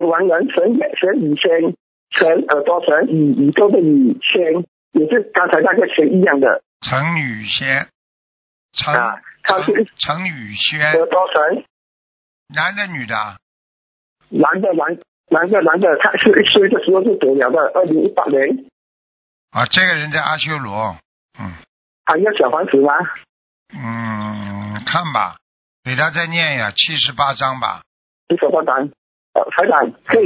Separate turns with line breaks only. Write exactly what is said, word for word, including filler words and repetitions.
王人陈陈宇轩，陈耳朵陈宇宇宙的宇轩，也是刚才那个轩一样的。
陈宇轩，陈、
啊、他是
陈陈宇轩，
耳朵陈，
男的女的？
男的男男的男的，他是岁的时候就走了的，二零一八年。
啊，这个人在阿修罗，嗯。
还要小房子吗？
嗯，看吧，给他再念呀，七十八章吧。
七十八章，呃，台长可以